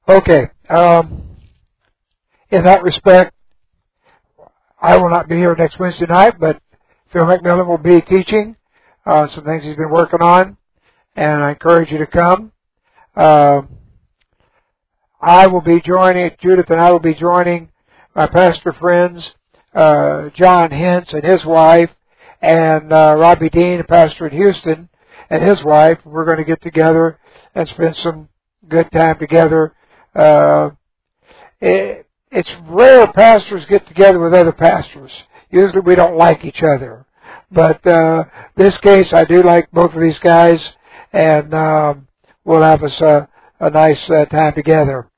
Okay. In that respect, I will not be here next Wednesday night, but Phil McMillan will be teaching some things he's been working on, and I encourage you to come. I will be joining, Judith and I will be joining my pastor friends, John Hintz and his wife, and Robbie Dean, a pastor in Houston, and his wife. We're going to get together and spend some good time together. It's rare pastors get together with other pastors. Usually we don't like each other. But this case, I do like both of these guys, and we'll have us a nice time together.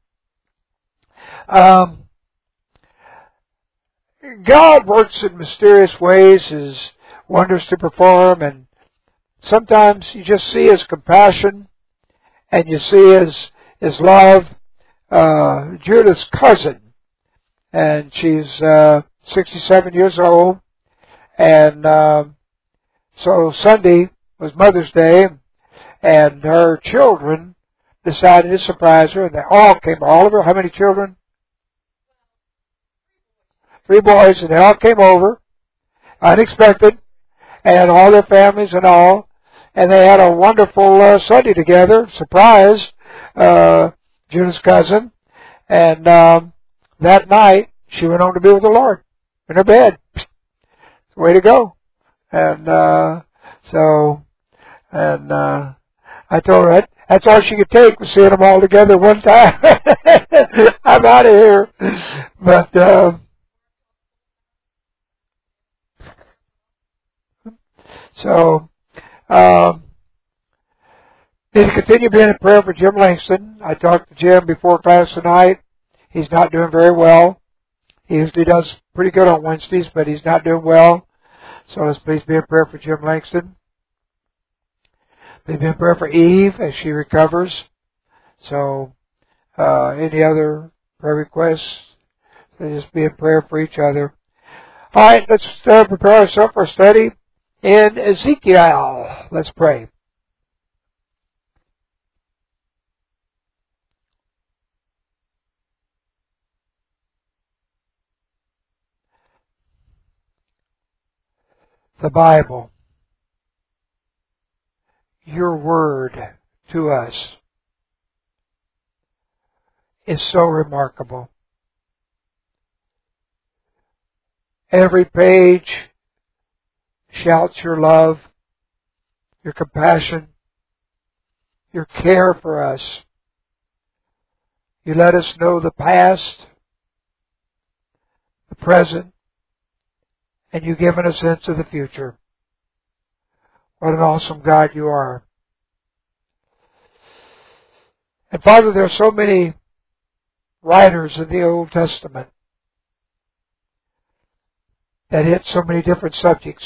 God works in mysterious ways, His wonders to perform, and sometimes you just see His compassion, and you see His love. Judith's cousin, and she's 67 years old, and so Sunday was Mother's Day, and her children decided to surprise her, and they all of her, how many children? 3 boys, and they all came over, unexpected, and all their families and all, and they had a wonderful Sunday together, surprise, Judith's cousin, and that night she went home to be with the Lord in her bed. Way to go! And I told her that's all she could take was seeing them all together one time. I'm out of here, but need to continue being in prayer for Jim Langston. I talked to Jim before class tonight. He's not doing very well. He usually does pretty good on Wednesdays, but he's not doing well. So let's please be in prayer for Jim Langston. Please be in prayer for Eve as she recovers. So any other prayer requests? So just be in prayer for each other. All right, let's prepare ourselves for study in Ezekiel. Let's pray. The Bible, your word to us, is so remarkable. Every page shouts your love, your compassion, your care for us. You let us know the past, the present, and you've given a sense of the future. What an awesome God you are. And Father, there are so many writers in the Old Testament that hit so many different subjects.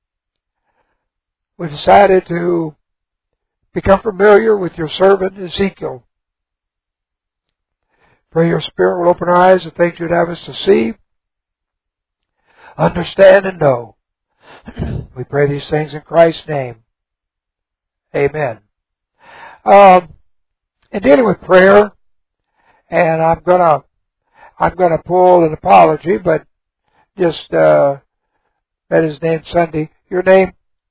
We decided to become familiar with your servant Ezekiel. Pray your Spirit will open our eyes to things you'd have us to see, understand, and know. We pray these things in Christ's name. Amen. In dealing with prayer, and I'm gonna pull an apology, but just met his name Sunday. Your name?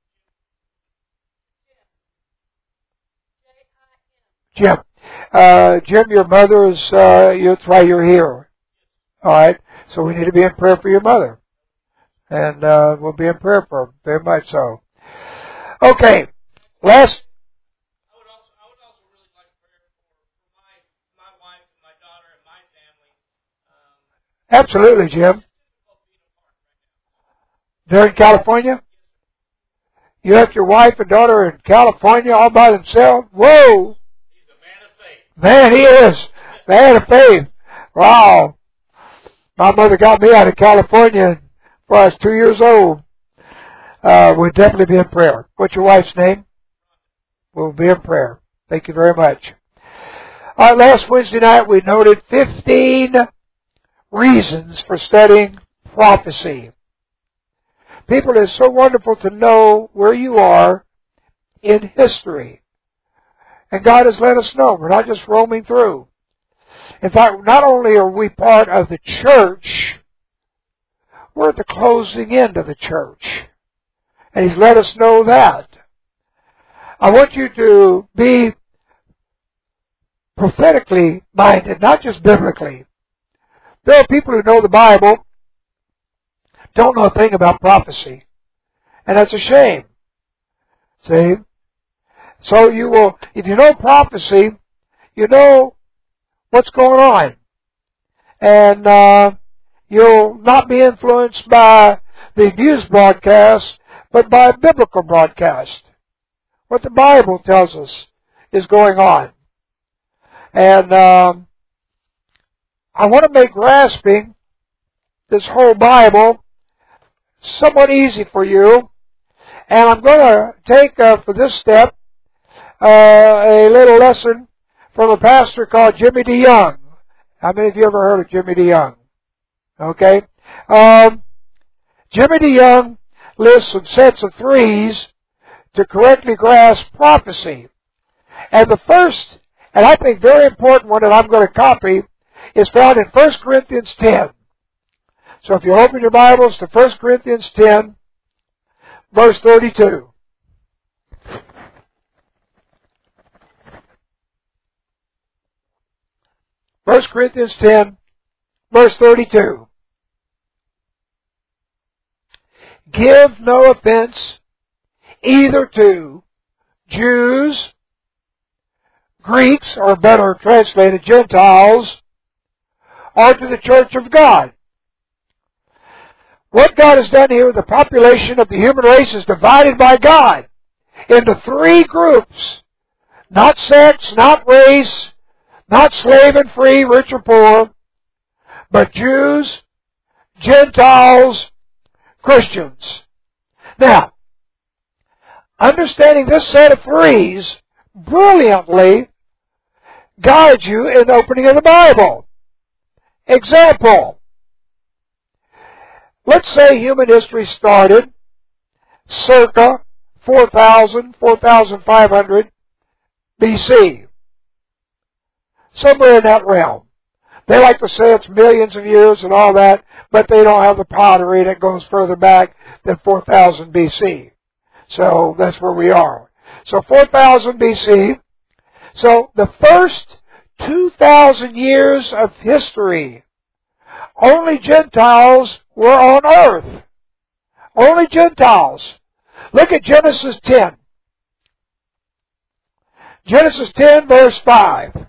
Jim. Jim, your mother is. That's why you're here. All right. So we need to be in prayer for your mother. And we'll be in prayer for him, very much so. Okay, last. I would also really like prayer for my wife and my daughter and my family. Absolutely, Jim. They're in California? You left your wife and daughter in California all by themselves? Whoa! He's a man of faith. Man, he is. Man of faith. Wow. My mother got me out of California before I was 2 years old. We'll definitely be in prayer. What's your wife's name? We'll be in prayer. Thank you very much. All right, last Wednesday night we noted 15 reasons for studying prophecy. People, it's so wonderful to know where you are in history. And God has let us know. We're not just roaming through. In fact, not only are we part of the church, we're at the closing end of the church. And He's let us know that. I want you to be prophetically minded, not just biblically. There are people who know the Bible, don't know a thing about prophecy. And that's a shame. See? So you will, if you know prophecy, you know what's going on. And you'll not be influenced by the news broadcast, but by a biblical broadcast. What the Bible tells us is going on. And I want to make grasping this whole Bible somewhat easy for you. And I'm going to take, for this step, a little lesson from a pastor called Jimmy DeYoung. How many of you ever heard of Jimmy DeYoung? Okay. Jimmy DeYoung lists some sets of threes to correctly grasp prophecy. And the first, and I think very important one that I'm going to copy, is found in 1 Corinthians 10. So if you open your Bibles to 1 Corinthians 10, verse 32. First Corinthians 10, verse 32. Give no offense either to Jews, Greeks, or better translated Gentiles, or to the church of God. What God has done here with the population of the human race is divided by God into three groups. Not sex, not race, not slave and free, rich or poor, but Jews, Gentiles, Christians. Now, understanding this set of threes brilliantly guides you in the opening of the Bible. Example. Let's say human history started circa 4,000, 4,500 BC. Somewhere in that realm. They like to say it's millions of years and all that, but they don't have the pottery that goes further back than 4,000 BC. So that's where we are. So 4,000 BC. So the first 2,000 years of history, only Gentiles were on earth. Only Gentiles. Look at Genesis 10. Genesis 10 verse 5.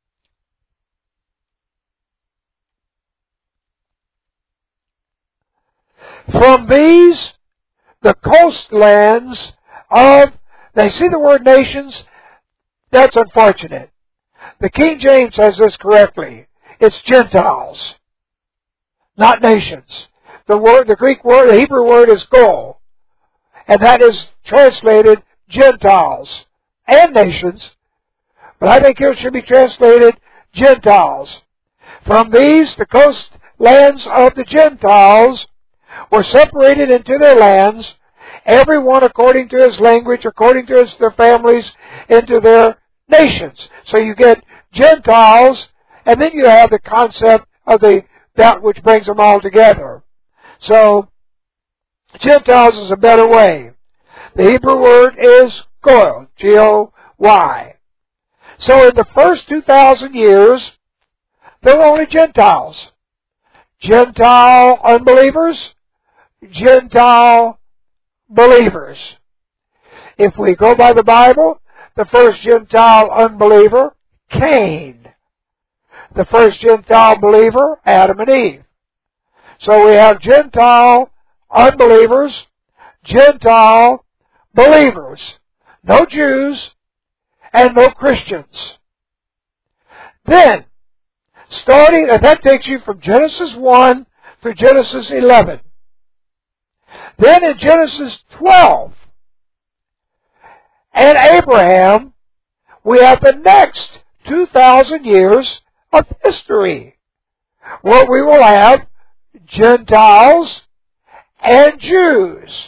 From these, the coastlands of, now you see the word nations? That's unfortunate. The King James says this correctly. It's Gentiles, not nations. The Greek word, the Hebrew word is go. And that is translated Gentiles and nations. But I think it should be translated Gentiles. From these, the coastlands of the Gentiles were separated into their lands, every one according to his language, according to their families, into their nations. So you get Gentiles, and then you have the concept of that which brings them all together. So, Gentiles is a better way. The Hebrew word is goy, G-O-Y. So in the first 2,000 years, there were only Gentiles. Gentile unbelievers, Gentile believers. If we go by the Bible, the first Gentile unbeliever, Cain. The first Gentile believer, Adam and Eve. So we have Gentile unbelievers, Gentile believers. No Jews and no Christians. Then, and that takes you from Genesis 1 through Genesis 11. Then in Genesis 12 and Abraham, we have the next 2,000 years of history, where we will have Gentiles and Jews,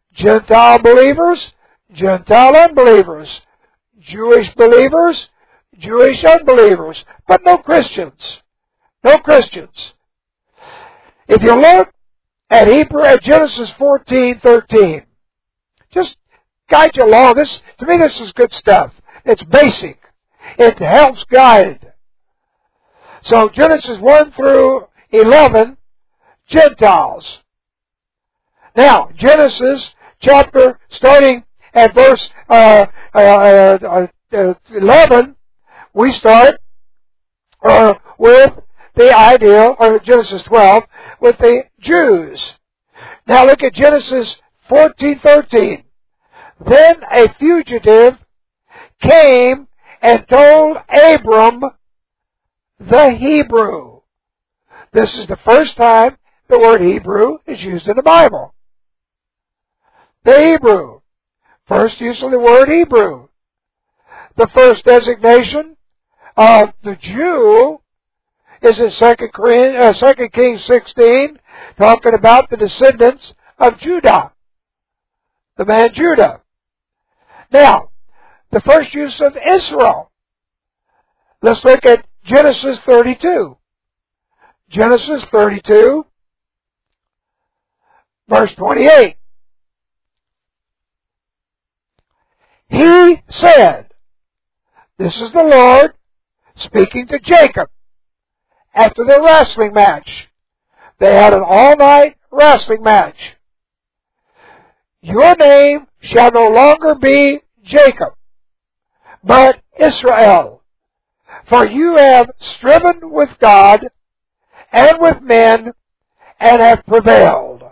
Gentile believers, Gentile unbelievers, Jewish believers, Jewish unbelievers, but no Christians. No Christians. If you look at Genesis 14:13, just guide you along. To me, this is good stuff. It's basic. It helps guide. So Genesis 1 through 11, Gentiles. Now, Genesis chapter, starting at verse 11, we start with the idea, or Genesis 12, with the Jews. Now look at Genesis 14:13. Then a fugitive came and told Abram the Hebrew. This is the first time the word Hebrew is used in the Bible. The Hebrew. First use of the word Hebrew. The first designation of the Jew is in 2 Kings 16, talking about the descendants of Judah, the man Judah. Now, the first use of Israel. Let's look at Genesis 32. Genesis 32, verse 28. He said, this is the Lord speaking to Jacob after their wrestling match. They had an all-night wrestling match. Your name shall no longer be Jacob, but Israel, for you have striven with God and with men and have prevailed.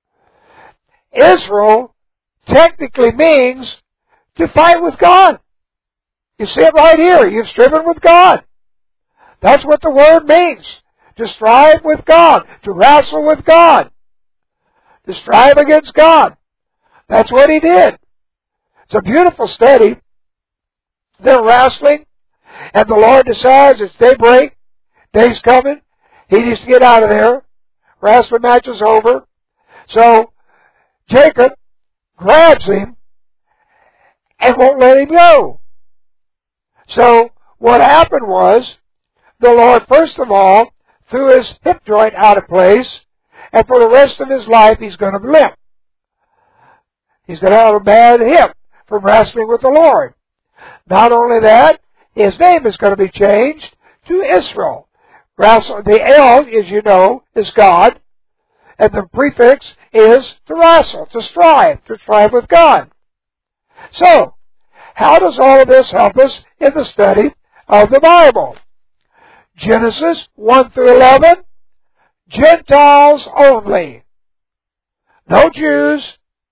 Israel technically means to fight with God. You see it right here. You've striven with God. That's what the word means. To strive with God. To wrestle with God. To strive against God. That's what he did. It's a beautiful study. They're wrestling, and the Lord decides it's daybreak. Day's coming. He needs to get out of there. Wrestling match is over. So Jacob grabs him and won't let him go. So what happened was, the Lord, first of all, threw his hip joint out of place, and for the rest of his life, he's going to limp. He's going to have a bad hip from wrestling with the Lord. Not only that, his name is going to be changed to Israel. The El, as you know, is God, and the prefix is to wrestle, to strive with God. So, how does all of this help us in the study of the Bible? Genesis 1 through 11, Gentiles only. No Jews,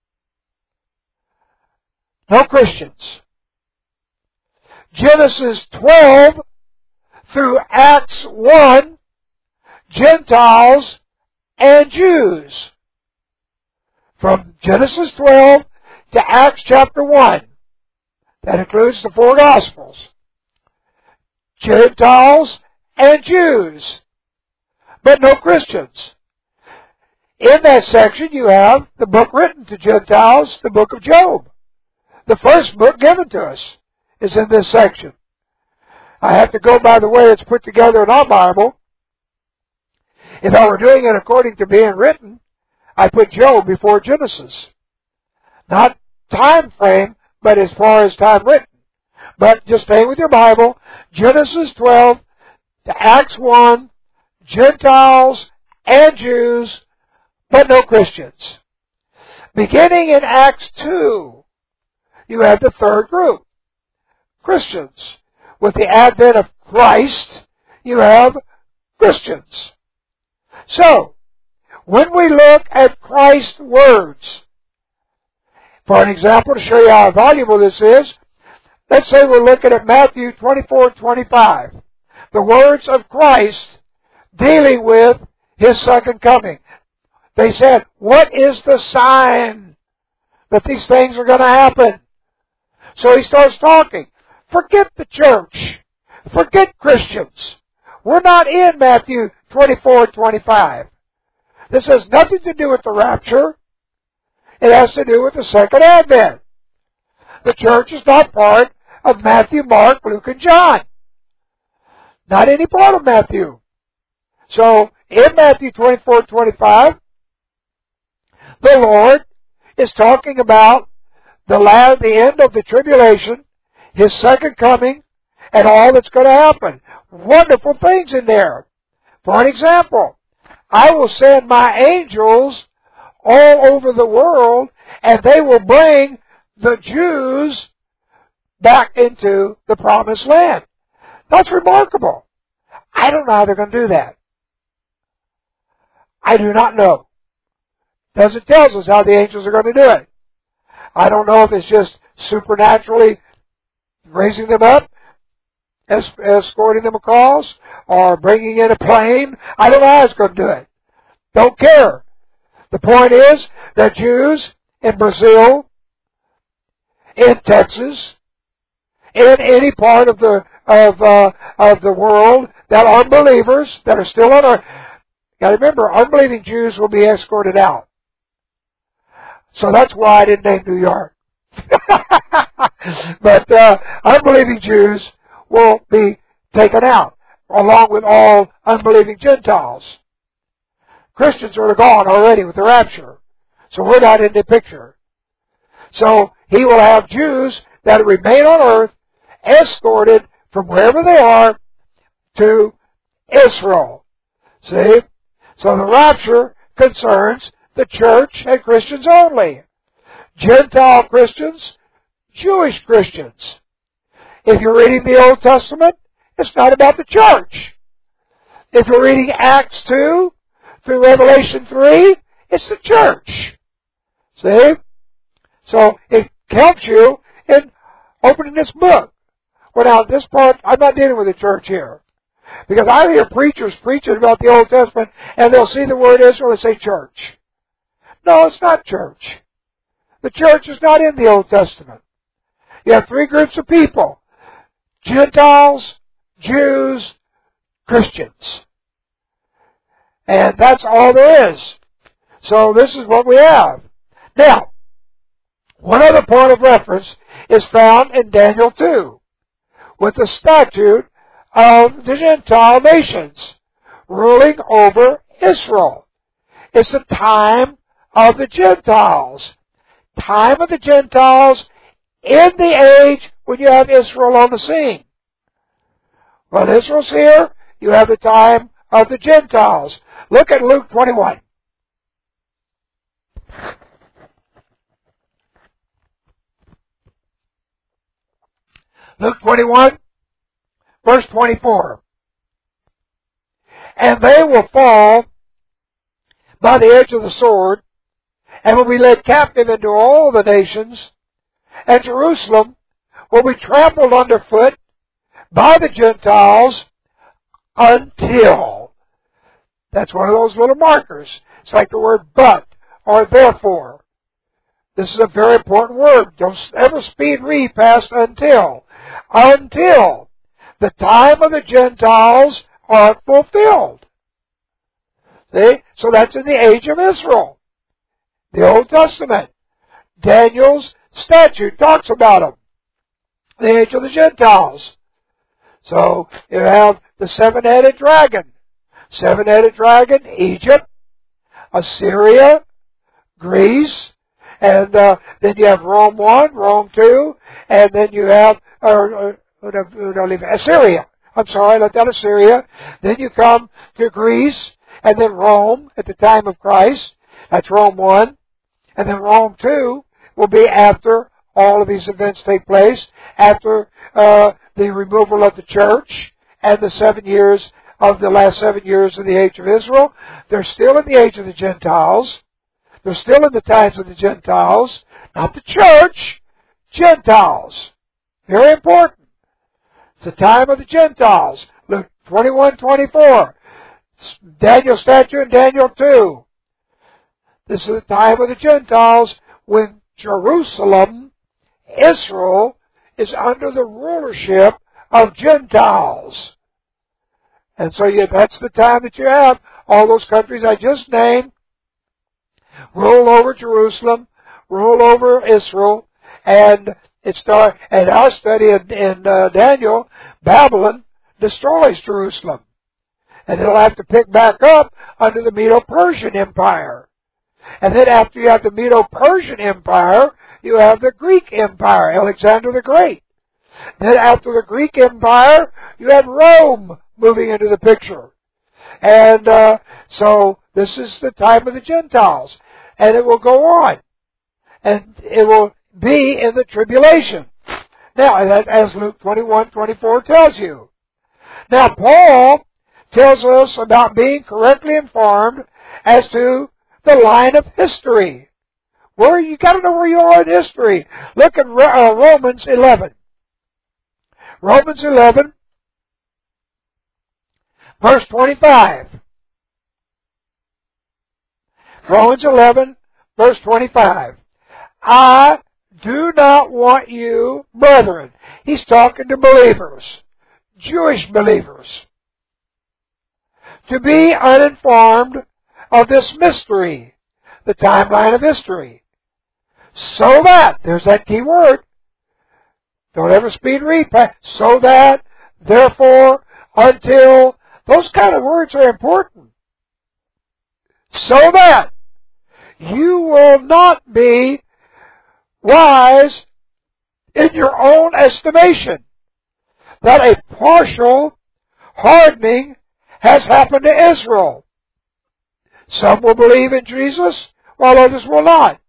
no Christians. Genesis 12 through Acts 1, Gentiles and Jews. From Genesis 12 to Acts chapter 1. That includes the 4 Gospels. Gentiles and Jews, but no Christians. In that section you have the book written to Gentiles, the book of Job. The first book given to us is in this section. I have to go by the way it's put together in our Bible. If I were doing it according to being written, I put Job before Genesis. Not time frame, but as far as time written. But just stay with your Bible. Genesis 12 to Acts 1, Gentiles and Jews, but no Christians. Beginning in Acts 2, you have the third group, Christians. With the advent of Christ, you have Christians. So, when we look at Christ's words, for an example, to show you how valuable this is, let's say we're looking at Matthew 24:25. The words of Christ dealing with His second coming. They said, what is the sign that these things are going to happen? So He starts talking. Forget the church. Forget Christians. We're not in Matthew 24:25. This has nothing to do with the rapture. It has to do with the second advent. The church is not part of Matthew, Mark, Luke, and John. Not any part of Matthew. So, in Matthew 24:25, the Lord is talking about the end of the tribulation, His second coming, and all that's going to happen. Wonderful things in there. For an example, I will send my angels all over the world, and they will bring the Jews back into the promised land. That's remarkable. I don't know how they're going to do that. I do not know. Doesn't tell us how the angels are going to do it. I don't know if it's just supernaturally raising them up, escorting them across, or bringing in a plane. I don't know how it's going to do it. Don't care. The point is that Jews in Brazil, in Texas, in any part of the world that are believers, that are still on earth. Got to remember, unbelieving Jews will be escorted out. So that's why I didn't name New York. But unbelieving Jews will be taken out, along with all unbelieving Gentiles. Christians are gone already with the rapture. So we're not in the picture. So He will have Jews that remain on earth escorted from wherever they are to Israel. See? So the rapture concerns the church and Christians only. Gentile Christians, Jewish Christians. If you're reading the Old Testament, it's not about the church. If you're reading Acts 2 through Revelation 3, it's the church. See? So it helps you in opening this book. Well, now, this part, I'm not dealing with the church here. Because I hear preachers preaching about the Old Testament, and they'll see the word Israel and say church. No, it's not church. The church is not in the Old Testament. You have three groups of people. Gentiles, Jews, Christians. And that's all there is. So this is what we have. Now, one other point of reference is found in Daniel 2, with the statute of the Gentile nations ruling over Israel. It's the time of the Gentiles. Time of the Gentiles in the age when you have Israel on the scene. When Israel's here, you have the time of the Gentiles. Look at Luke 21. Luke 21, verse 24. And they will fall by the edge of the sword, and will be led captive into all the nations, and Jerusalem will be trampled underfoot by the Gentiles until. That's one of those little markers. It's like the word but or therefore. This is a very important word. Don't ever speed read past until. Until the time of the Gentiles are fulfilled. See? So that's in the age of Israel. The Old Testament. Daniel's statute talks about them. The age of the Gentiles. So you have the seven-headed dragon. Seven-headed dragon, Egypt, Assyria, Greece, and then you have Rome 1, Rome 2, and then you have Assyria. I'm sorry, I left out Assyria. Then you come to Greece, and then Rome at the time of Christ. That's Rome 1. And then Rome 2 will be after all of these events take place, after the removal of the church and the 7 years of the last 7 years of the age of Israel. They're still in the age of the Gentiles. They're still in the times of the Gentiles. Not the church. Gentiles. Very important. It's the time of the Gentiles. Luke 21:24. Daniel's statute in Daniel 2. This is the time of the Gentiles when Jerusalem, Israel, is under the rulership of Gentiles. And so that's the time that you have all those countries I just named rule over Jerusalem, rule over Israel, and our study in Daniel, Babylon, destroys Jerusalem. And it'll have to pick back up under the Medo-Persian Empire. And then after you have the Medo-Persian Empire, you have the Greek Empire, Alexander the Great. Then after the Greek Empire, you have Rome moving into the picture. And so this is the time of the Gentiles. And it will go on. And it will be in the tribulation. Now, as Luke 21:24 tells you. Now, Paul tells us about being correctly informed as to the line of history. Where you got to know where you are in history. Look at Romans 11. Romans 11, verse 25. Romans 11, verse 25. I do not want you, brethren. He's talking to believers, Jewish believers, to be uninformed of this mystery, the timeline of history. So that, there's that key word. Don't ever speed read. So that, therefore, until, those kind of words are important. So that you will not be wise in your own estimation, that a partial hardening has happened to Israel. Some will believe in Jesus, while others will not.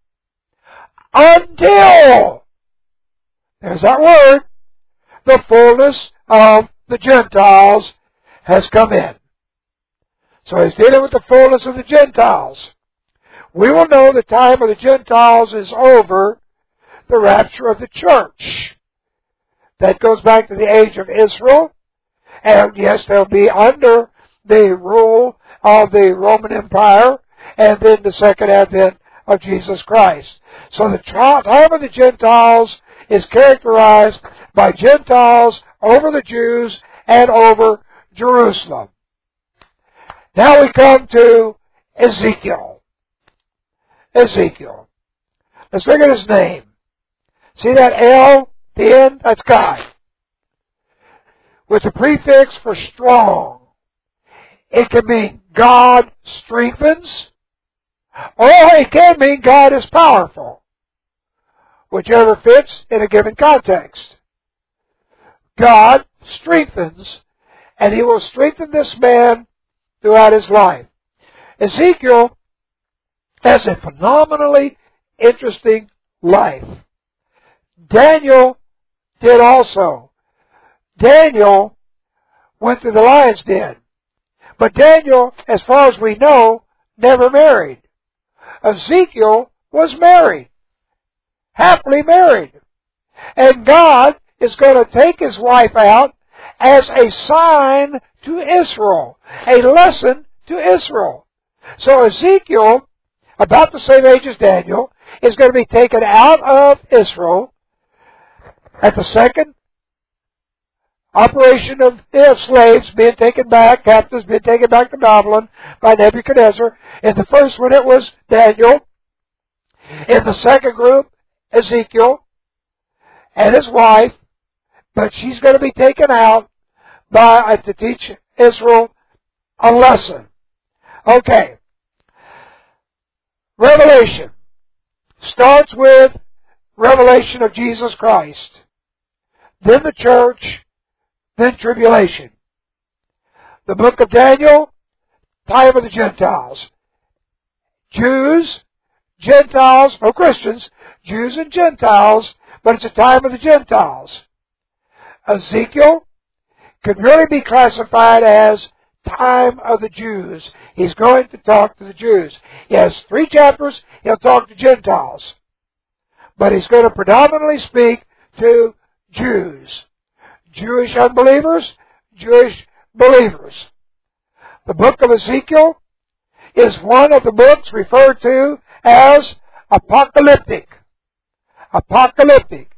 Until, there's that word, the fullness of the Gentiles has come in. So he's dealing with the fullness of the Gentiles. We will know the time of the Gentiles is over, the rapture of the church. That goes back to the age of Israel. And yes, they'll be under the rule of the Roman Empire, and then the second advent of Jesus Christ. So the time of the Gentiles is characterized by Gentiles over the Jews and over Jerusalem. Now we come to Ezekiel. Ezekiel. Let's look at his name. See that L, the end? That's God. With the prefix for strong. It can mean God strengthens, or it can mean God is powerful. Whichever fits in a given context. God strengthens, and He will strengthen this man throughout his life. Ezekiel has a phenomenally interesting life. Daniel did also. Daniel went through the lion's den. But Daniel, as far as we know, never married. Ezekiel was married. Happily married. And God is going to take his wife out as a sign to Israel. A lesson to Israel. So Ezekiel, about the same age as Daniel, is going to be taken out of Israel at the second operation of slaves being taken back, captives being taken back to Babylon by Nebuchadnezzar. In the first one it was Daniel. In the second group, Ezekiel and his wife. But she's going to be taken out to teach Israel a lesson. Okay. Revelation starts with revelation of Jesus Christ. Then the church, then tribulation. The book of Daniel, time of the Gentiles. Jews, Gentiles, no Christians, Jews and Gentiles, but it's a time of the Gentiles. Ezekiel could really be classified as time of the Jews. He's going to talk to the Jews. He has 3 chapters, he'll talk to Gentiles. But he's going to predominantly speak to Jews. Jewish unbelievers, Jewish believers. The book of Ezekiel is one of the books referred to as apocalyptic. Apocalyptic.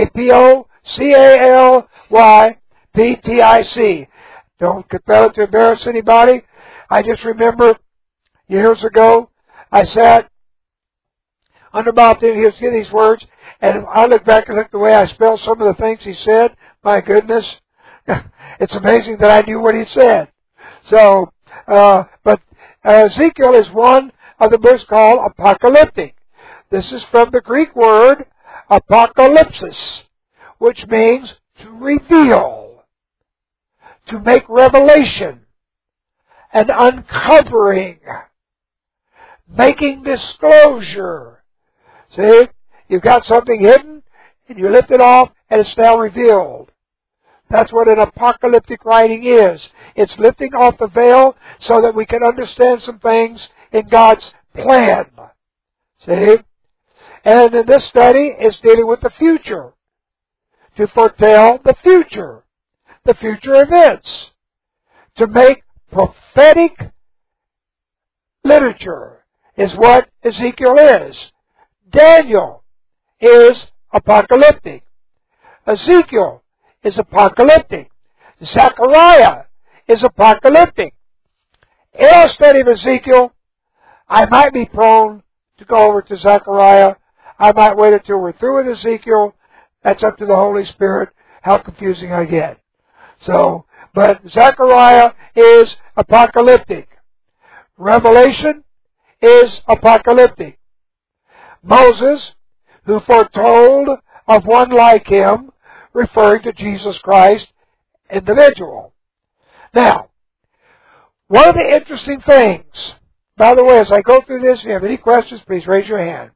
A-P-O-C-A-L-Y-P-T-I-C. Don't compel it to embarrass anybody. I just remember years ago, I sat under Bob, he was getting these words, and I look back and look the way I spelled some of the things he said. My goodness. And It's amazing that I knew what he said. So, but Ezekiel is one of the books called apocalyptic. This is from the Greek word apocalypsis, which means to reveal, to make revelation, an uncovering, making disclosure. See, you've got something hidden, and you lift it off, and it's now revealed. That's what an apocalyptic writing is. It's lifting off the veil so that we can understand some things in God's plan. See? And in this study, it's dealing with the future. To foretell the future events. To make prophetic literature is what Ezekiel is. Daniel is apocalyptic. Ezekiel is apocalyptic. Zechariah is apocalyptic. In our study of Ezekiel, I might be prone to go over to Zechariah. I might wait until we're through with Ezekiel. That's up to the Holy Spirit, how confusing I get. So, but Zechariah is apocalyptic. Revelation is apocalyptic. Moses, who foretold of one like him, referring to Jesus Christ, individual. Now, one of the interesting things, by the way, as I go through this, if you have any questions, please raise your hand.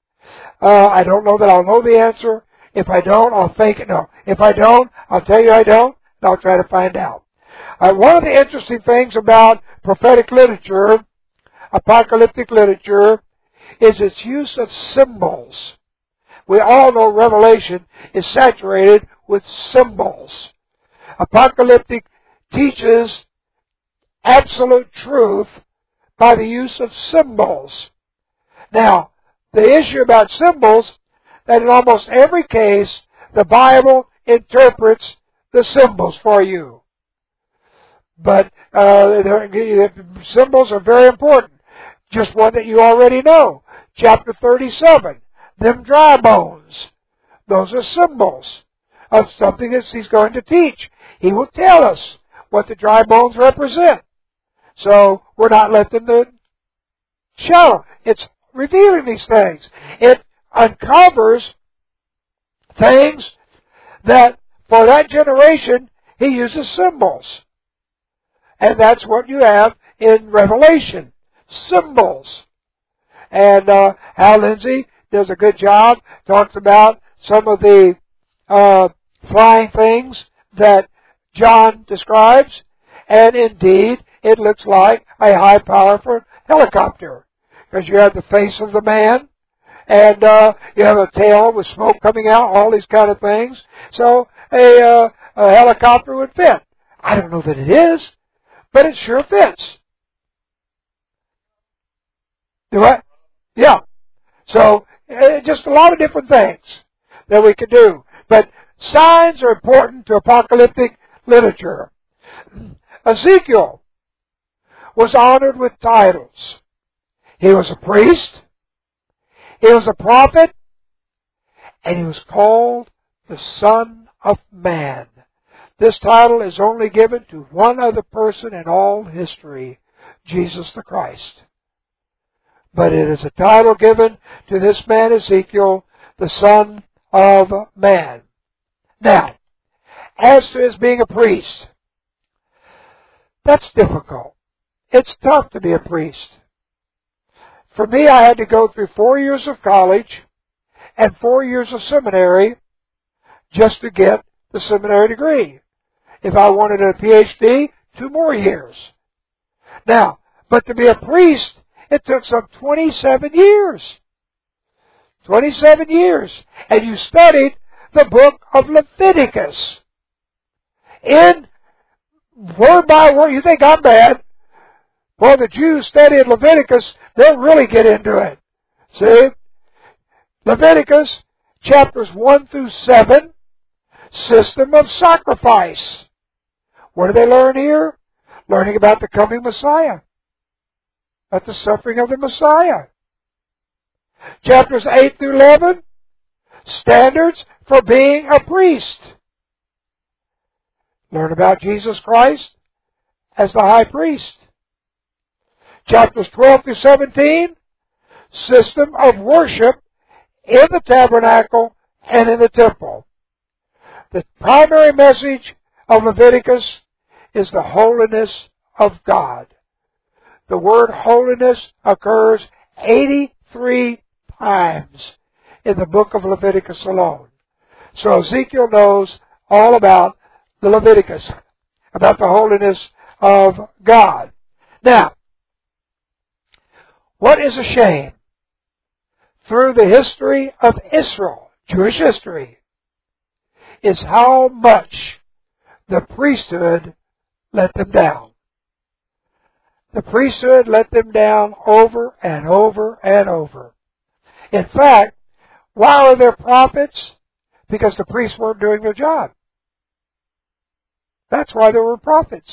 I don't know that I'll know the answer. If I don't, I'll think it. No. If I don't, I'll tell you I don't, and I'll try to find out. One of the interesting things about prophetic literature, apocalyptic literature, is its use of symbols. We all know Revelation is saturated with symbols. Apocalyptic teaches absolute truth by the use of symbols. Now, the issue about symbols, that in almost every case, the Bible interprets the symbols for you. But symbols are very important. Just one that you already know. Chapter 37, them dry bones. Those are symbols of something that he's going to teach. He will tell us what the dry bones represent. So we're not left in the shadow. It's revealing these things. It uncovers things that for that generation he uses symbols. And that's what you have in Revelation. Symbols. And Hal Lindsey does a good job, talks about some of the flying things that John describes, and indeed it looks like a high powerful helicopter, because you have the face of the man, and you have a tail with smoke coming out, all these kind of things. So a helicopter would fit. I don't know that it is, but it sure fits. Do I? Yeah. So, just a lot of different things that we can do. But signs are important to apocalyptic literature. Ezekiel was honored with titles. He was a priest, he was a prophet, and he was called the Son of Man. This title is only given to one other person in all history, Jesus the Christ. But it is a title given to this man Ezekiel, the Son of Man. Now, as to his being a priest, that's difficult. It's tough to be a priest. For me, I had to go through 4 years of college and 4 years of seminary just to get the seminary degree. If I wanted a PhD, 2 more years. Now, but to be a priest, it took some 27 years. 27 years. And you studied the book of Leviticus. In word by word, you think I'm bad. Well, the Jews studied Leviticus, they'll really get into it. See? Leviticus, chapters 1 through 7, system of sacrifice. What do they learn here? Learning about the coming Messiah. About the suffering of the Messiah. Chapters 8 through 11, standards for being a priest. Learn about Jesus Christ as the high priest. Chapters 12 through 17, system of worship in the tabernacle and in the temple. The primary message of Leviticus is the holiness of God. The word holiness occurs 83 times in the book of Leviticus alone. So Ezekiel knows all about the Leviticus, about the holiness of God. Now, what is a shame? Through the history of Israel, Jewish history, is how much the priesthood let them down. The priesthood let them down over and over and over. In fact, why are there prophets? Because the priests weren't doing their job. That's why there were prophets.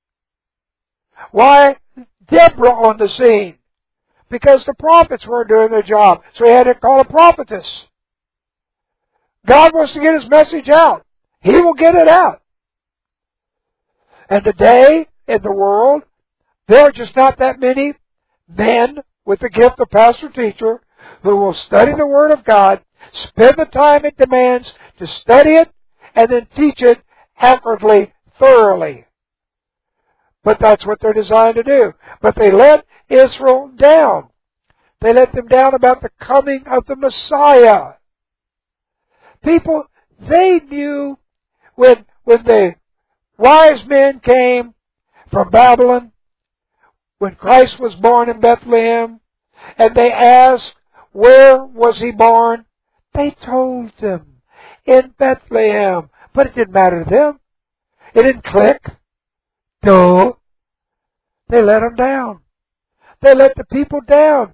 Why Deborah on the scene? Because the prophets weren't doing their job. So he had to call a prophetess. God wants to get His message out. He will get it out. And today, in the world, there are just not that many men with the gift of pastor-teacher who will study the Word of God, spend the time it demands to study it, and then teach it accurately, thoroughly. But that's what they're designed to do. But they let Israel down. They let them down about the coming of the Messiah. People, they knew when the wise men came from Babylon, when Christ was born in Bethlehem, and they asked, where was He born? They told them, in Bethlehem. But it didn't matter to them. It didn't click. No. They let them down. They let the people down.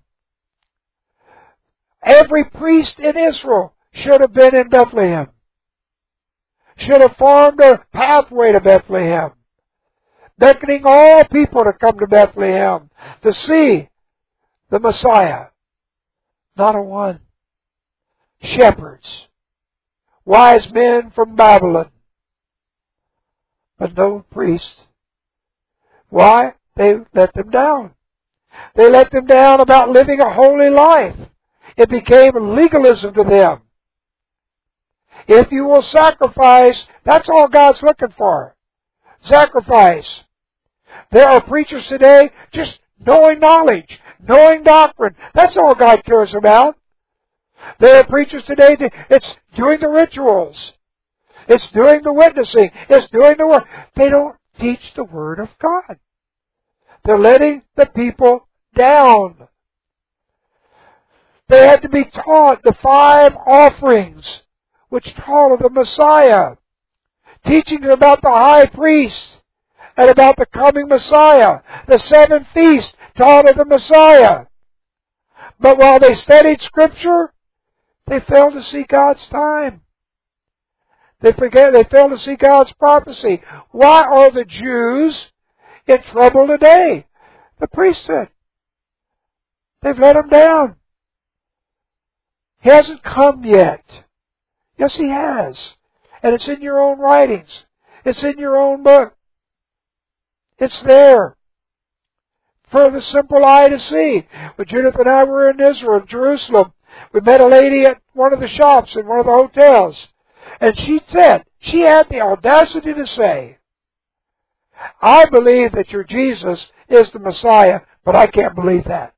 Every priest in Israel should have been in Bethlehem. Should have formed a pathway to Bethlehem, beckoning all people to come to Bethlehem to see the Messiah. Not a one. Shepherds, wise men from Babylon, but no priest. Why? They let them down. They let them down about living a holy life. It became legalism to them. If you will sacrifice, that's all God's looking for. Sacrifice. There are preachers today just knowing knowledge, knowing doctrine. That's all God cares about. There are preachers today, it's doing the rituals. It's doing the witnessing. It's doing the work. They don't teach the Word of God. They're letting the people down. They had to be taught the 5 offerings which taught of the Messiah, teaching them about the high priest and about the coming Messiah. The 7 feasts taught of the Messiah. But while they studied Scripture, they failed to see God's time. They failed to see God's prophecy. Why are the Jews in trouble today? The priesthood. They've let them down. He hasn't come yet. Yes, He has. And it's in your own writings. It's in your own book. It's there for the simple eye to see. When Judith and I were in Israel, in Jerusalem, we met a lady at one of the shops in one of the hotels. And she said, she had the audacity to say, I believe that your Jesus is the Messiah, but I can't believe that.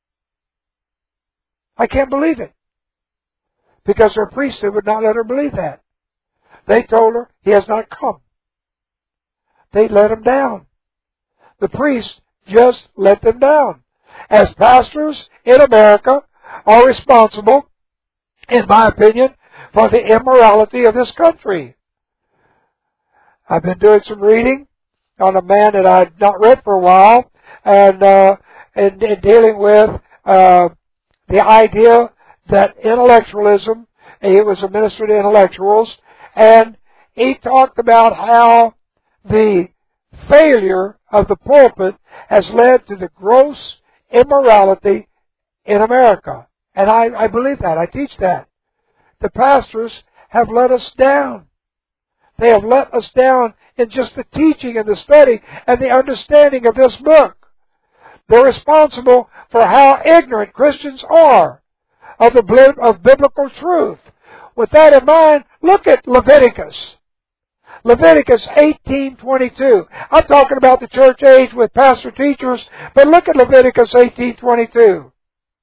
I can't believe it. Because her priesthood would not let her believe that. They told her He has not come. They let Him down. The priests just let them down. As pastors in America are responsible, in my opinion, for the immorality of this country. I've been doing some reading on a man that I'd not read for a while, and dealing with the idea that intellectualism, he was a minister to intellectuals, and he talked about how the failure of the pulpit has led to the gross immorality in America. And I believe that. I teach that. The pastors have let us down. They have let us down in just the teaching and the study and the understanding of this book. They're responsible for how ignorant Christians are of biblical truth. With that in mind, look at Leviticus. Leviticus 18:22. I'm talking about the church age with pastor teachers, but look at Leviticus 18:22.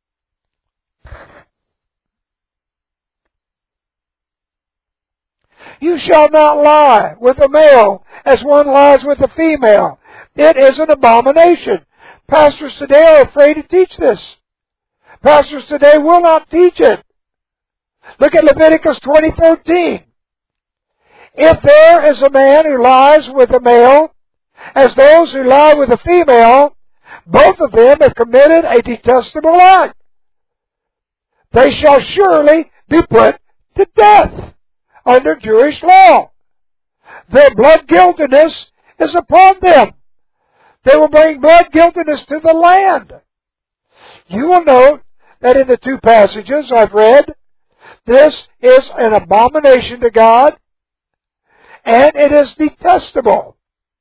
You shall not lie with a male as one lies with a female. It is an abomination. Pastors today are afraid to teach this. Pastors today will not teach it. Look at Leviticus 20:13. If there is a man who lies with a male, as those who lie with a female, both of them have committed a detestable act. They shall surely be put to death under Jewish law. Their blood guiltiness is upon them. They will bring blood guiltiness to the land. You will note that in the two passages I've read, this is an abomination to God, and it is detestable.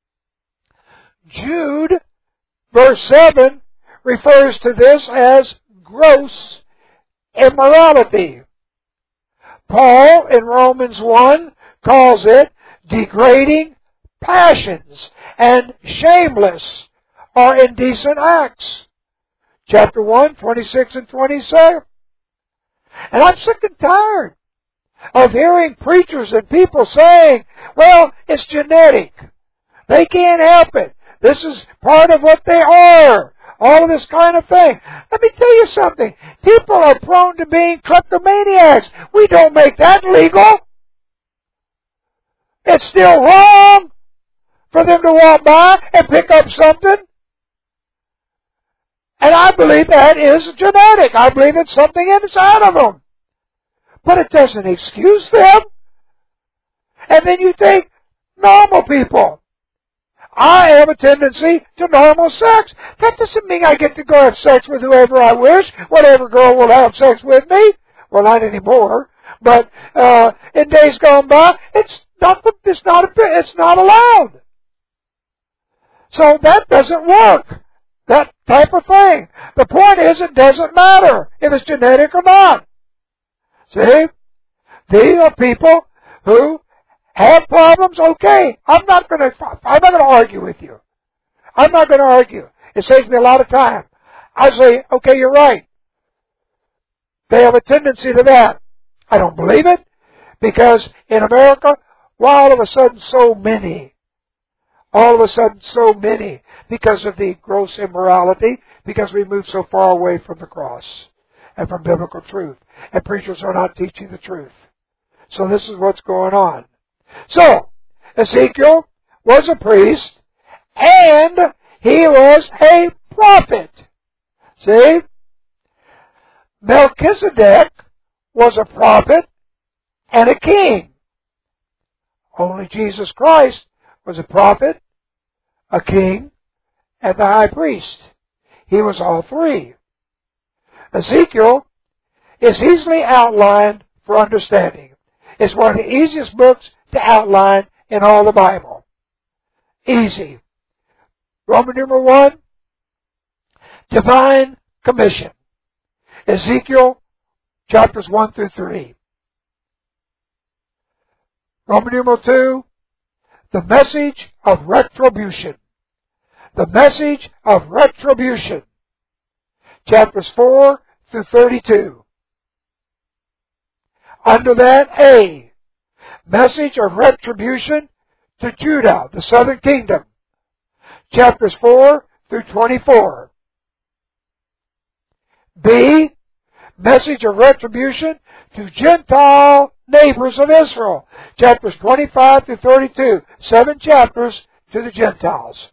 Jude, verse 7, refers to this as gross immorality. Paul, in Romans 1, calls it degrading passions and shameless or indecent acts. Chapter 1, 26 and 27. And I'm sick and tired of hearing preachers and people saying, well, it's genetic. They can't help it. This is part of what they are. All of this kind of thing. Let me tell you something. People are prone to being kleptomaniacs. We don't make that legal. It's still wrong for them to walk by and pick up something. And I believe that is genetic. I believe it's something inside of them. But it doesn't excuse them. And then you think, normal people. I have a tendency to normal sex. That doesn't mean I get to go have sex with whoever I wish. Whatever girl will have sex with me. Well, not anymore. But in days gone by, it's not allowed. So that doesn't work. That type of thing. The point is, it doesn't matter if it's genetic or not. See? These are people who have problems. Okay, I'm not going to argue with you. I'm not going to argue. It saves me a lot of time. I say, okay, you're right. They have a tendency to that. I don't believe it, because in America, why all of a sudden so many? All of a sudden so many, because of the gross immorality, because we move so far away from the cross and from biblical truth. And preachers are not teaching the truth. So this is what's going on. So, Ezekiel was a priest, and he was a prophet. See? Melchizedek was a prophet and a king. Only Jesus Christ was a prophet, a king, and the high priest. He was all three. Ezekiel is easily outlined for understanding. It's one of the easiest books to outline in all the Bible. Easy. Roman numeral 1, Divine Commission. Ezekiel chapters 1 through 3. Roman numeral 2, the message of retribution. The message of retribution. Chapters 4 through 32. Under that, A, message of retribution to Judah, the southern kingdom. Chapters 4 through 24. B, message of retribution to Gentile neighbors of Israel. Chapters 25 through 32. 7 chapters to the Gentiles.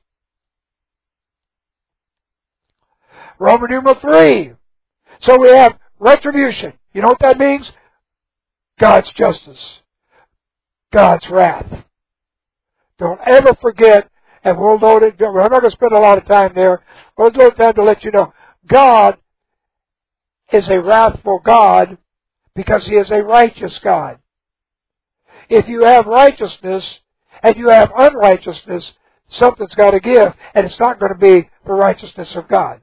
Roman numeral 3. So we have retribution. You know what that means? God's justice. God's wrath. Don't ever forget, and we'll note it. We're not going to spend a lot of time there. But it's a little time to let you know. God is a wrathful God because He is a righteous God. if you have righteousness and you have unrighteousness, something's got to give, and it's not going to be the righteousness of God.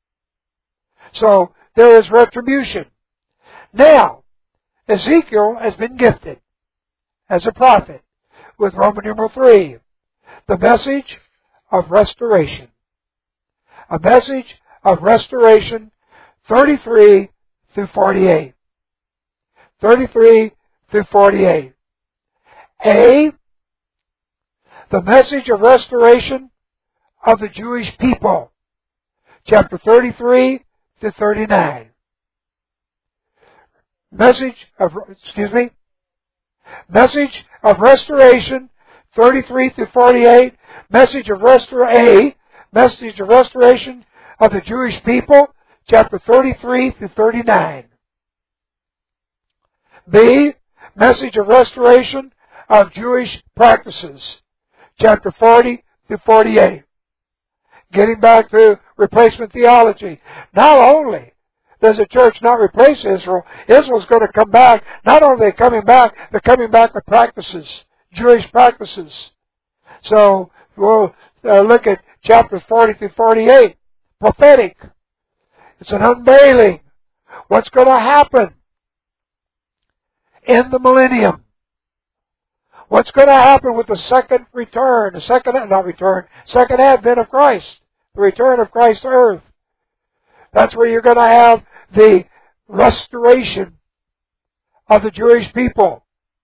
So there is retribution. Now, Ezekiel has been gifted as a prophet with Roman numeral 3, the message of restoration. A message of restoration, 33 through 48. 33 through 48. A, the message of restoration of the Jewish people. Chapter 33 to 39. Message of restoration, 33 through 48. Message of restoration of the Jewish people, chapter 33 through 39. B, message of restoration of Jewish practices, chapter 40 through 48. Getting back to replacement theology. Not only does the church not replace Israel, Israel's going to come back. Not only are they coming back, they're coming back with practices, Jewish practices. So we'll look at chapters 40 through 48. Prophetic. It's an unveiling. What's going to happen in the millennium? What's going to happen with the second return, second advent of Christ, the return of Christ to earth? That's where you're going to have the restoration of the Jewish people.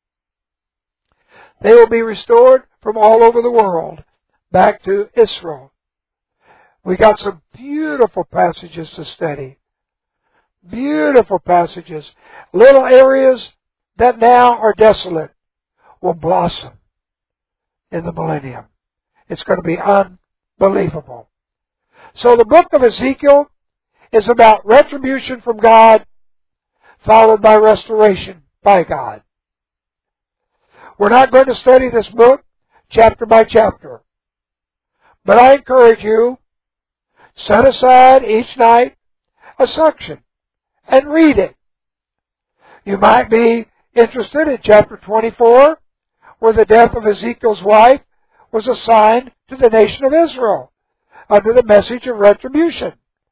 They will be restored from all over the world back to Israel. We got some beautiful passages to study. Beautiful passages. Little areas that now are desolate will blossom in the millennium. It's going to be unbelievable. So the book of Ezekiel is about retribution from God, followed by restoration by God. We're not going to study this book chapter by chapter, but I encourage you, set aside each night a section and read it. You might be interested in chapter 24, where the death of Ezekiel's wife was a sign to the nation of Israel under the message of retribution.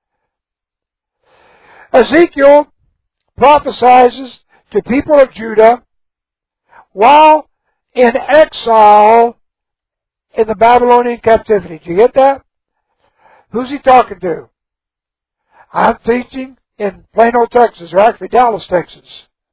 Ezekiel prophesies to people of Judah while in exile in the Babylonian captivity. Do you get that? Who's he talking to? I'm teaching in Plano, Texas, or actually Dallas, Texas.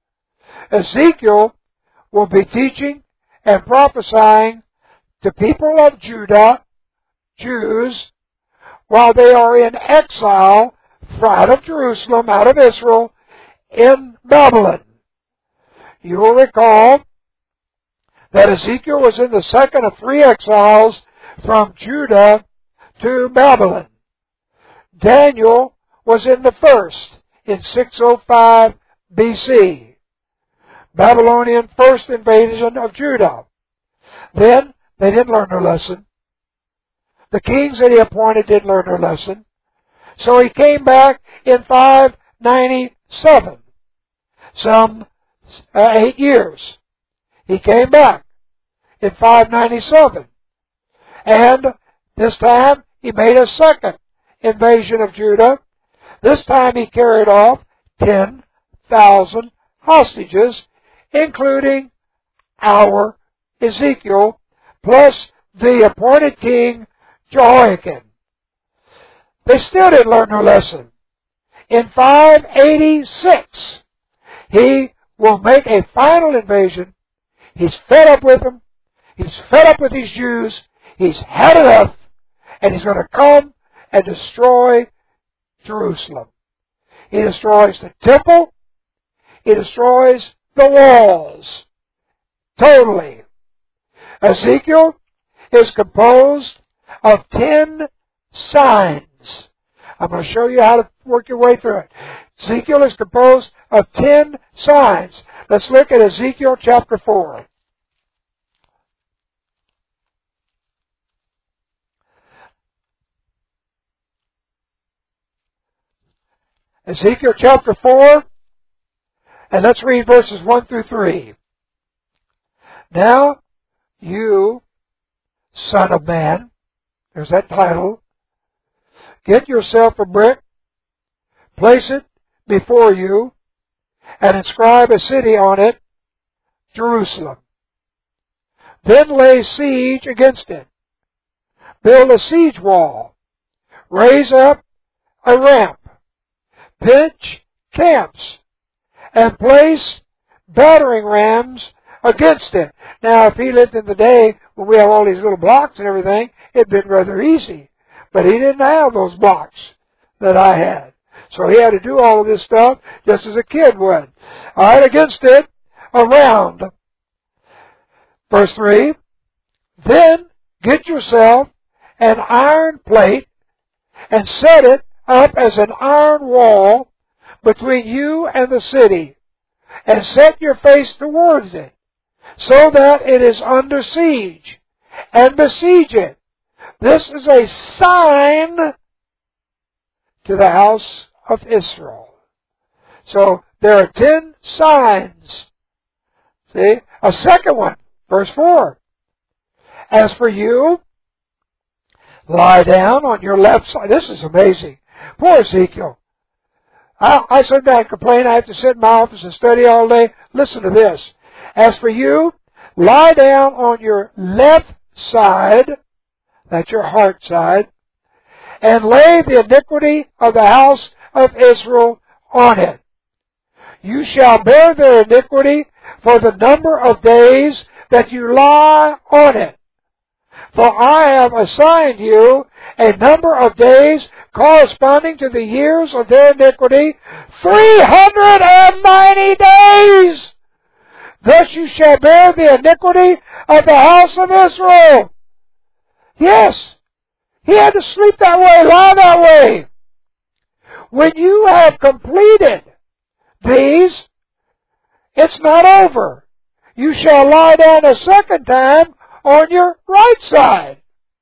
Ezekiel will be teaching and prophesying to people of Judah, Jews, while they are in exile out of Jerusalem, out of Israel, in Babylon. You will recall that Ezekiel was in the second of 3 exiles from Judah to Babylon. Daniel was in the first, in 605 BC. Babylonian first invasion of Judah. Then, they didn't learn their lesson. The kings that he appointed didn't learn their lesson. So he came back in 597. Some 8 years. He came back in 597. And this time he made a second invasion of Judah. This time he carried off 10,000 hostages, including our Ezekiel, plus the appointed king Jehoiakim. They still didn't learn their lesson. In 586, he will make a final invasion. He's fed up with them. He's fed up with these Jews. He's had enough. And he's going to come and destroy Jerusalem. He destroys the temple. He destroys the walls. Totally. Ezekiel is composed of 10 signs. I'm going to show you how to work your way through it. Ezekiel is composed of 10 signs. Let's look at Ezekiel chapter 4. Ezekiel chapter 4, and let's read verses 1 through 3. Now, you, son of man, there's that title, get yourself a brick, place it before you, and inscribe a city on it, Jerusalem. Then lay siege against it. Build a siege wall. Raise up a ramp. Pitch camps. And place battering rams against it. Now, if he lived in the day when we have all these little blocks and everything, it'd been rather easy. But he didn't have those blocks that I had. So he had to do all of this stuff just as a kid would. All right, against it, around. Verse 3, then get yourself an iron plate and set it up as an iron wall between you and the city, and set your face towards it, so that it is under siege, and besiege it. This is a sign to the house of Israel. So there are 10 signs. See? A second one, verse 4. As for you, lie down on your left side. This is amazing. Poor Ezekiel. I sit down and complain I have to sit in my office and study all day. Listen to this. As for you, lie down on your left side, that's your heart side, and lay the iniquity of the house of Israel on it. You shall bear their iniquity for the number of days that you lie on it. For I have assigned you a number of days corresponding to the years of their iniquity, 390 days. Thus you shall bear the iniquity of the house of Israel. Yes, he had to sleep that way, lie that way. When you have completed these, it's not over. You shall lie down a second time on your right side,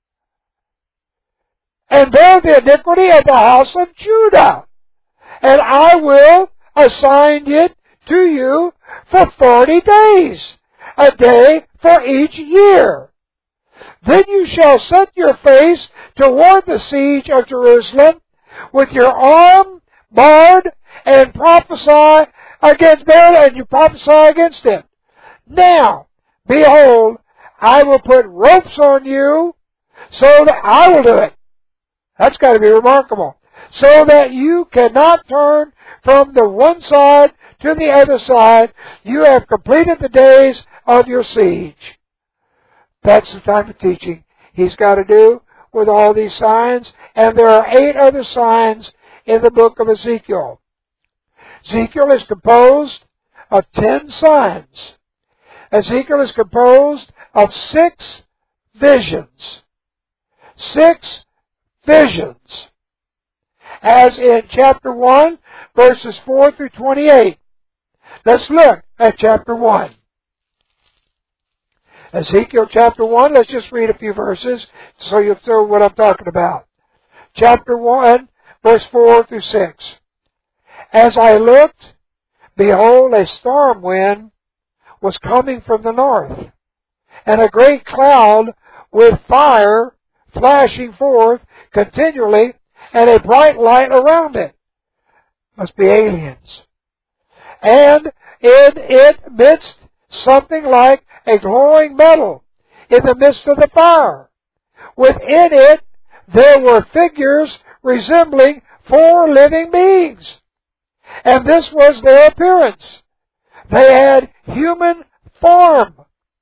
and bear the iniquity of the house of Judah. And I will assign it to you for 40 days, a day for each year. Then you shall set your face toward the siege of Jerusalem with your arm bared and prophesy against it. Now, behold, I will put ropes on you so that I will do it. That's got to be remarkable. So that you cannot turn from the one side to the other side. You have completed the days of your siege. That's the type of teaching he's got to do with all these signs. And there are 8 other signs in the book of Ezekiel. Ezekiel is composed of 10 signs. Ezekiel is composed of 6 visions. 6 visions. As in chapter 1, verses 4 through 28. Let's look at chapter 1. Ezekiel chapter 1, let's just read a few verses so you'll know what I'm talking about. Chapter 1, verse 4 through 6. As I looked, behold, a storm wind was coming from the north, and a great cloud with fire flashing forth continually, and a bright light around it. Must be aliens. And in its midst something like a glowing metal in the midst of the fire. Within it there were figures resembling 4 living beings. And this was their appearance. They had human form.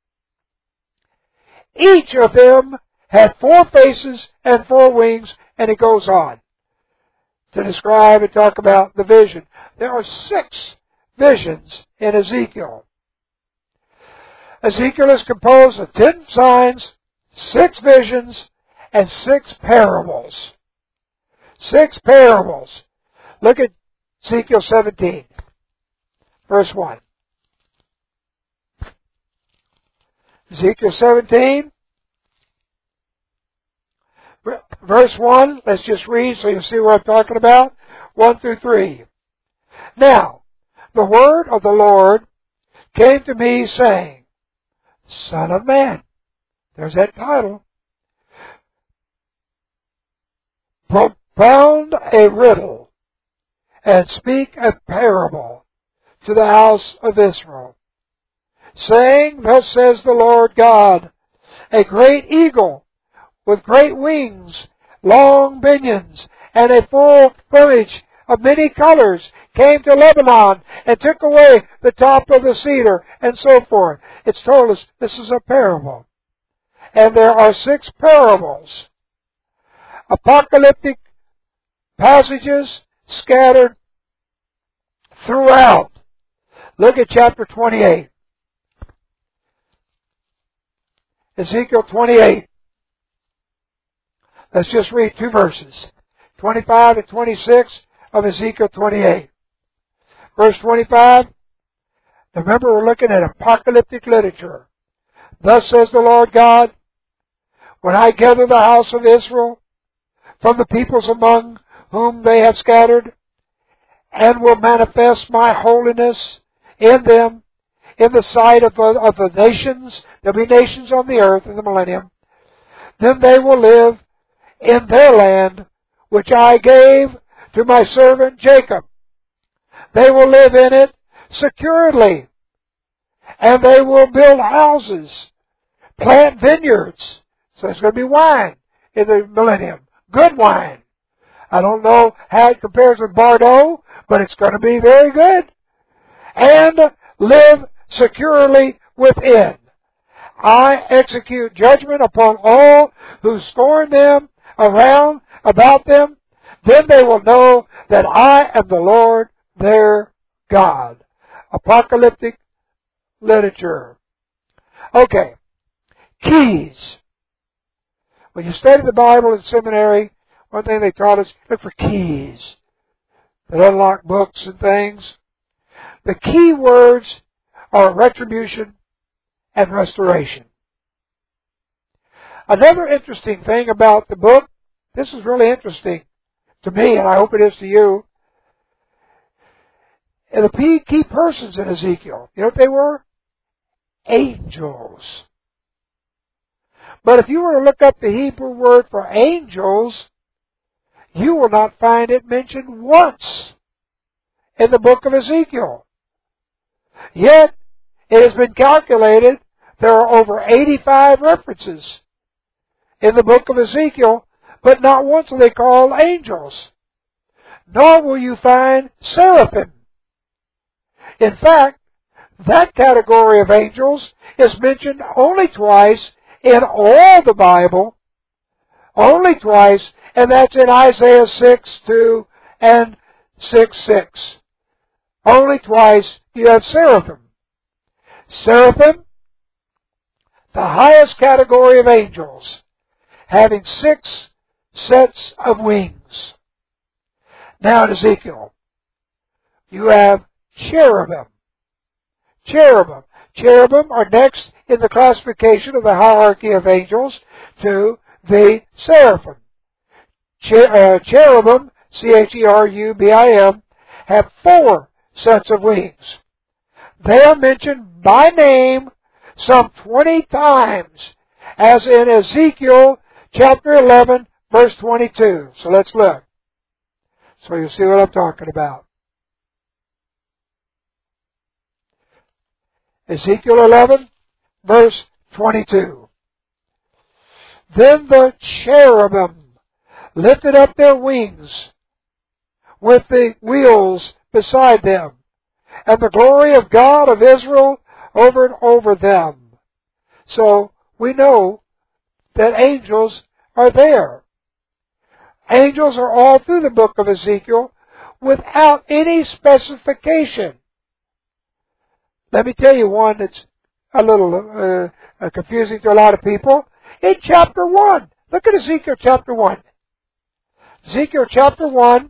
Each of them had 4 faces and 4 wings, and it goes on to describe and talk about the vision. There are 6 visions in Ezekiel. Ezekiel is composed of 10 signs, 6 visions, and 6 parables. 6 parables. Look at Ezekiel 17, verse 1. Ezekiel 17, verse 1. Let's just read so you'll see what I'm talking about. 1 through 3. Now, the word of the Lord came to me, saying, Son of Man. There's that title. Propound a riddle and speak a parable to the house of Israel, saying, Thus says the Lord God, a great eagle with great wings, long pinions, and a full plumage of many colors came to Lebanon and took away the top of the cedar, and so forth. It's told us this is a parable. And there are 6 parables. Apocalyptic passages scattered throughout. Look at chapter 28. Ezekiel 28. Let's just read 2 verses. 25 and 26 of Ezekiel 28. Verse 25. Remember, we're looking at apocalyptic literature. Thus says the Lord God, when I gather the house of Israel from the peoples among whom they have scattered, and will manifest my holiness in them, in the sight of the nations, there'll be nations on the earth in the millennium, then they will live in their land, which I gave to my servant Jacob. They will live in it securely, and they will build houses, plant vineyards. So it's going to be wine in the millennium. Good wine. I don't know how it compares with Bordeaux, but it's going to be very good. And live securely within. I execute judgment upon all who scorn them around about them. Then they will know that I am the Lord their God. Apocalyptic literature. Okay. Keys. When you study the Bible in seminary, one thing they taught us, look for keys that unlock books and things. The key words are retribution and restoration. Another interesting thing about the book, this is really interesting to me, and I hope it is to you, and the key persons in Ezekiel, you know what they were? Angels. But if you were to look up the Hebrew word for angels, you will not find it mentioned once in the book of Ezekiel. Yet, it has been calculated there are over 85 references in the book of Ezekiel, but not once are they called angels. Nor will you find seraphim. In fact, that category of angels is mentioned only twice in all the Bible, only twice, and that's in Isaiah 6:2 and 6:6. Only twice you have seraphim. Seraphim, the highest category of angels, having 6 sets of wings. Now in Ezekiel, you have cherubim. Cherubim. Cherubim are next in the classification of the hierarchy of angels to the seraphim. Cherubim, C-H-E-R-U-B-I-M, have 4 sets of wings. They are mentioned by name some 20 times, as in Ezekiel chapter 11, verse 22. So let's look. So you'll see what I'm talking about. Ezekiel 11, verse 22. Then the cherubim lifted up their wings with the wheels beside them, and the glory of God of Israel over and over them. So we know that angels are there. Angels are all through the book of Ezekiel without any specification. Let me tell you one that's a little confusing to a lot of people. In chapter 1, look at Ezekiel chapter 1. Ezekiel chapter 1,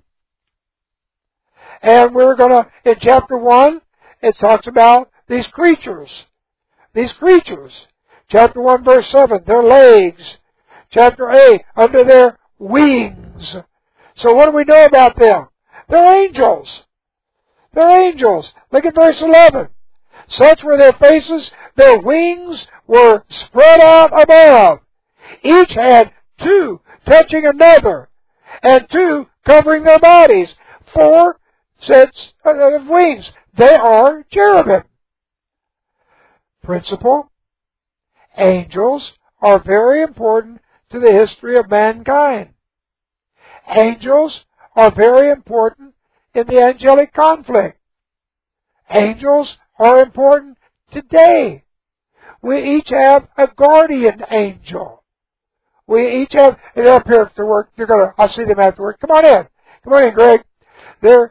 and we're going to, in chapter 1, it talks about these creatures. These creatures. Chapter 1, verse 7, their legs. Chapter 8, under their wings. So what do we know about them? They're angels. They're angels. Look at verse 11. Such were their faces, Their wings were spread out above. Each had 2 touching another, and 2 covering their bodies. 4 sets of wings. They are cherubim. Principle: angels are very important to the history of mankind. Angels are very important in the angelic conflict. Angels are important today. We each have a guardian angel. We each have, they're up here after work. I'll see them after work. Come on in. Come on in, Greg. They're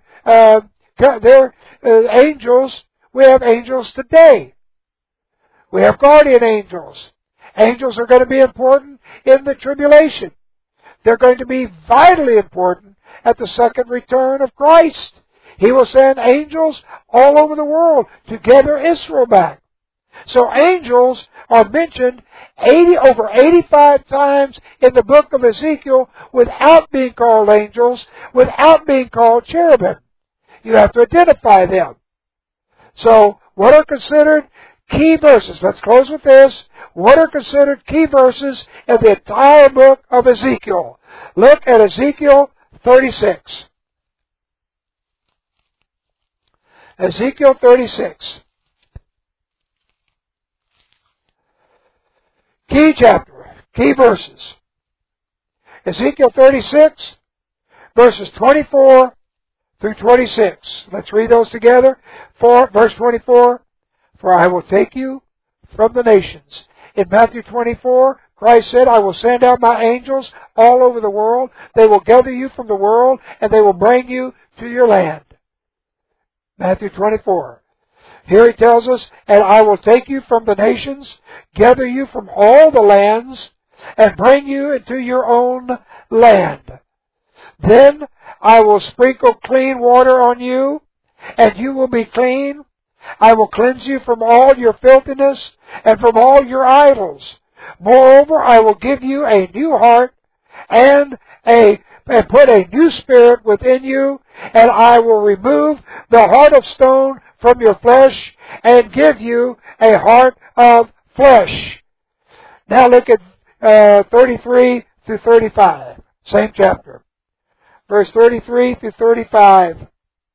angels. We have angels today. We have guardian angels. Angels are going to be important in the tribulation. They're going to be vitally important at the second return of Christ. He will send angels all over the world to gather Israel back. So angels are mentioned over 85 times in the book of Ezekiel without being called angels, without being called cherubim. You have to identify them. So, what are considered key verses? Let's close with this. What are considered key verses in the entire book of Ezekiel? Look at Ezekiel 36. Ezekiel 36. Key chapter, key verses. Ezekiel 36, verses 24 through 26. Let's read those together. Verse 24, for I will take you from the nations. In Matthew 24, Christ said, I will send out my angels all over the world. They will gather you from the world, and they will bring you to your land. Matthew 24. Here he tells us, and I will take you from the nations, gather you from all the lands, and bring you into your own land. Then I will sprinkle clean water on you, and you will be clean. I will cleanse you from all your filthiness and from all your idols. Moreover, I will give you a new heart and put a new spirit within you, and I will remove the heart of stone from your flesh and give you a heart of flesh. Now look at 33 through 35. Same chapter. Verse 33 through 35.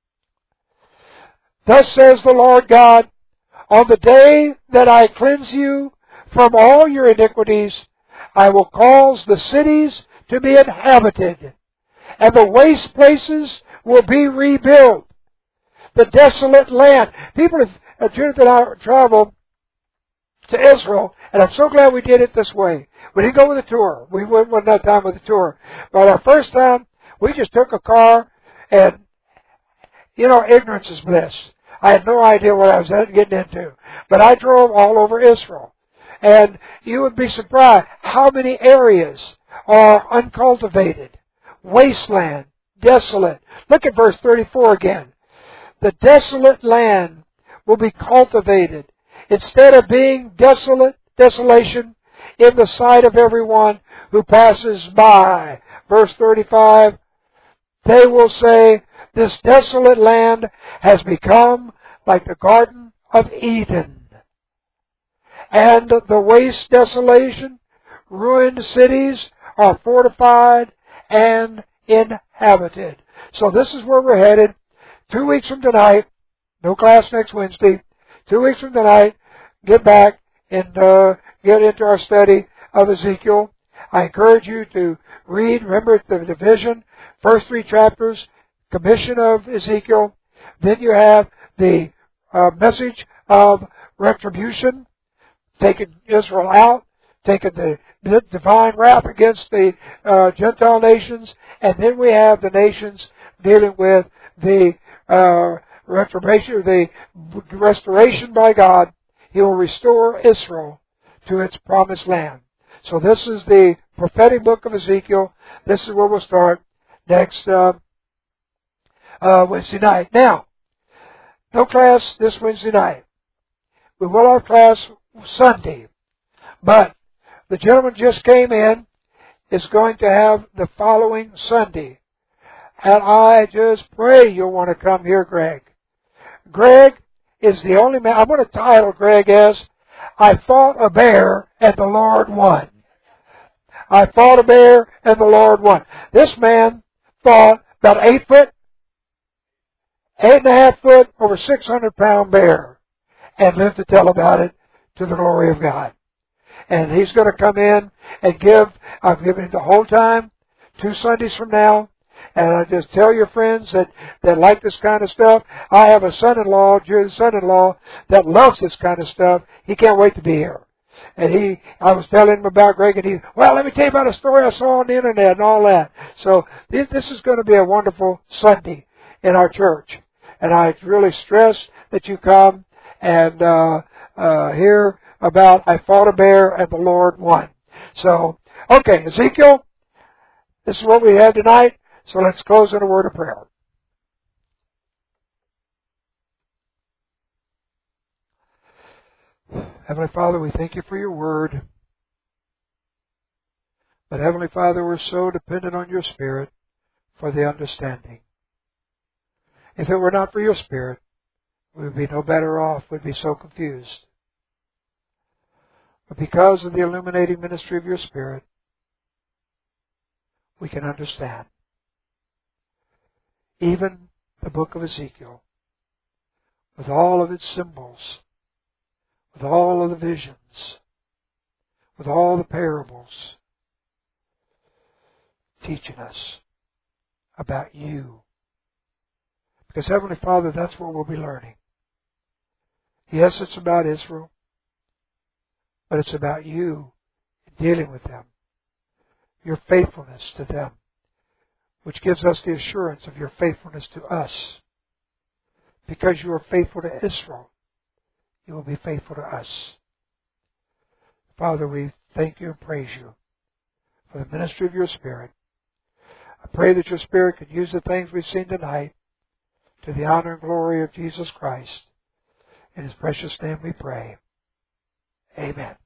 Thus says the Lord God, on the day that I cleanse you from all your iniquities, I will cause the cities to be inhabited, and the waste places will be rebuilt. The desolate land. Judith and I traveled to Israel, and I'm so glad we did it this way. We didn't go with a tour. We went one time with a tour. But our first time, we just took a car, and, ignorance is bliss. I had no idea what I was getting into. But I drove all over Israel. And you would be surprised how many areas are uncultivated. Wasteland. Desolate. Look at verse 34 again. The desolate land will be cultivated. Instead of being desolation in the sight of everyone who passes by. Verse 35, they will say, this desolate land has become like the Garden of Eden. And the waste desolation, ruined cities are fortified and inhabited. So this is where we're headed. 2 weeks from tonight, no class next Wednesday. 2 weeks from tonight, get back and get into our study of Ezekiel. I encourage you to read, remember the division, first 3 chapters, commission of Ezekiel. Then you have the message of retribution, taking Israel out, taking the divine wrath against the Gentile nations, and then we have the nations dealing with the restoration by God. He will restore Israel to its promised land. So this is the prophetic book of Ezekiel. This is where we'll start next Wednesday night. Now, no class this Wednesday night. We will have class Sunday. But the gentleman just came in is going to have the following Sunday. And I just pray you'll want to come here, Greg. Greg is the only man. I'm going to title Greg as, I fought a bear and the Lord won. I fought a bear and the Lord won. This man fought about 8 foot, 8.5 foot, over 600-pound bear and lived to tell about it to the glory of God. And he's going to come in and I've given him the whole time, 2 Sundays from now. And I just tell your friends that like this kind of stuff. I have a son-in-law, Julie's son-in-law, that loves this kind of stuff. He can't wait to be here. And I was telling him about Greg, and well, let me tell you about a story I saw on the internet and all that. So this is going to be a wonderful Sunday in our church. And I really stress that you come and hear about I fought a bear and the Lord won. So, okay, Ezekiel, this is what we had tonight. So let's close in a word of prayer. Heavenly Father, we thank you for your word. But Heavenly Father, we're so dependent on your Spirit for the understanding. If it were not for your Spirit, we would be no better off. We'd be so confused. But because of the illuminating ministry of your Spirit, we can understand. Even the book of Ezekiel, with all of its symbols, with all of the visions, with all the parables, teaching us about you. Because Heavenly Father, that's what we'll be learning. Yes, it's about Israel, but it's about you dealing with them, your faithfulness to them, which gives us the assurance of your faithfulness to us. Because you are faithful to Israel, you will be faithful to us. Father, we thank you and praise you for the ministry of your Spirit. I pray that your Spirit could use the things we've seen tonight to the honor and glory of Jesus Christ. In His precious name we pray. Amen.